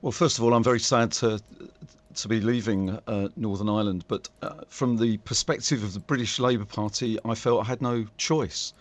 Well, first of all, I'm very sad to be leaving Northern Ireland, but from the perspective of the British Labour Party, I felt I had no choice.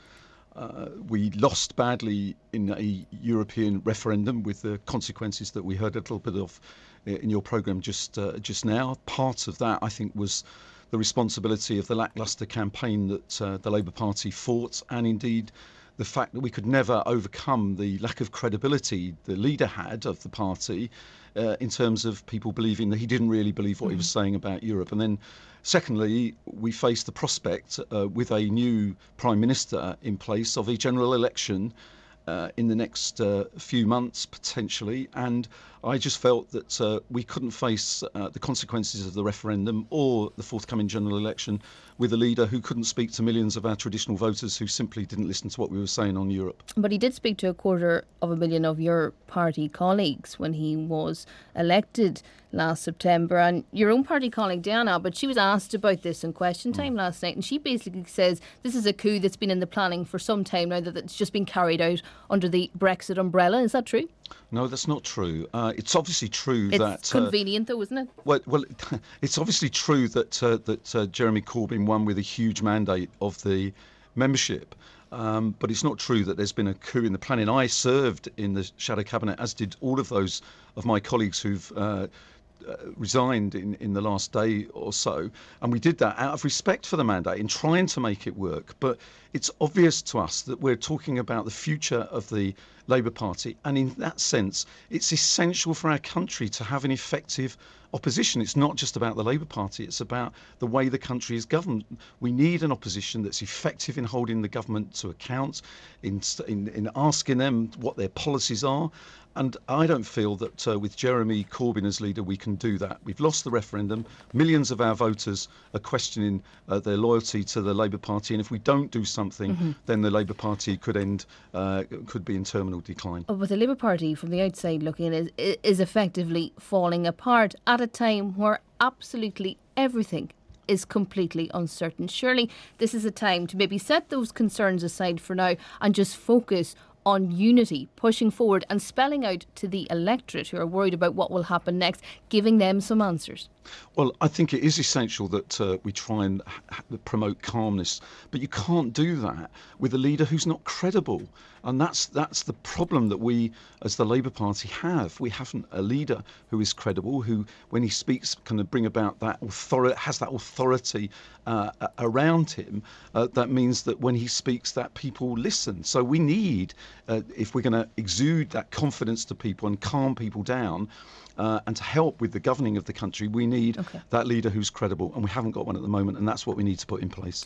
We lost badly in a European referendum with the consequences that we heard a little bit of in your programme just now. Part of that, I think, was the responsibility of the lacklustre campaign that the Labour Party fought, and indeed the fact that we could never overcome the lack of credibility the leader had of the party in terms of people believing that he didn't really believe what he was saying about Europe. And then secondly, we face the prospect with a new Prime Minister in place of a general election in the next few months potentially, and I just felt that we couldn't face the consequences of the referendum or the forthcoming general election with a leader who couldn't speak to millions of our traditional voters who simply didn't listen to what we were saying on Europe. But he did speak to 250,000 of your party colleagues when he was elected last September, and your own party colleague Diana, but she was asked about this in Question Time last night, and she basically says this is a coup that's been in the planning for some time now, that it's just been carried out under the Brexit umbrella. Is that true? No, that's not true. It's obviously true it's convenient though, isn't it? Well, it's obviously true that Jeremy Corbyn won with a huge mandate of the membership. But it's not true that there's been a coup in the planning. I served in the shadow cabinet, as did all of those of my colleagues who've resigned in the last day or so, and we did that out of respect for the mandate in trying to make it work. But it's obvious to us that we're talking about the future of the Labour Party, and in that sense it's essential for our country to have an effective opposition. It's not just about the Labour Party, it's about the way the country is governed. We need an opposition that's effective in holding the government to account, in asking them what their policies are. And I don't feel that with Jeremy Corbyn as leader we can do that. We've lost the referendum. Millions of our voters are questioning their loyalty to the Labour Party, and if we don't do something, then the Labour Party could be in terminal decline. But the Labour Party, from the outside looking in, is effectively falling apart at a time where absolutely everything is completely uncertain. Surely this is a time to maybe set those concerns aside for now and just focus on unity, pushing forward and spelling out to the electorate who are worried about what will happen next, giving them some answers. Well, I think it is essential that we try and promote calmness, but you can't do that with a leader who's not credible. And that's the problem that we, as the Labour Party, have. We haven't a leader who is credible, who, when he speaks, can bring about that authority, has that authority around him. That means that when he speaks, that people listen. So we need, if we're going to exude that confidence to people and calm people down, and to help with the governing of the country, we need that leader who's credible, and we haven't got one at the moment, and that's what we need to put in place.